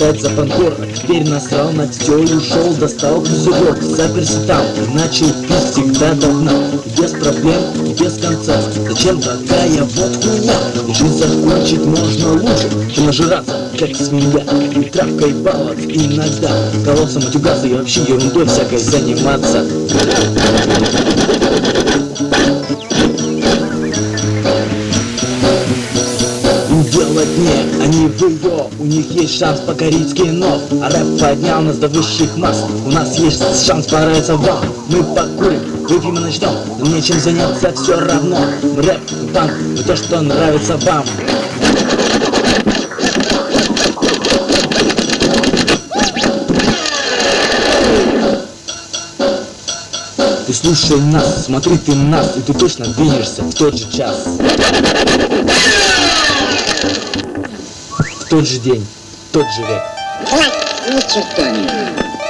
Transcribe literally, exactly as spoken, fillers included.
опять за панкор. Теперь насрал на все и ушел, достал пузырек, заперся там и начал пить всегда до дна. Без проблем, без конца. Зачем такая вот хуйня? И жизнь закончить можно лучше, чем нажираться, как свинья. И травкой баловаться иногда, колоться, матюгаться и вообще ерундой всякой заниматься. Делать не, они в ее, у них есть шанс покорить кино. А рэп поднял нас до высших масс. У нас есть шанс понравиться вам. Мы покурим, выпьем и начнем. Нам нечем заняться все равно. Мы рэп, мы панк, мы то, что нравится вам. Ты слушай нас, смотри ты нас, и ты точно двинешься в тот же час, в тот же день, в тот же век. Ой, ни черта не.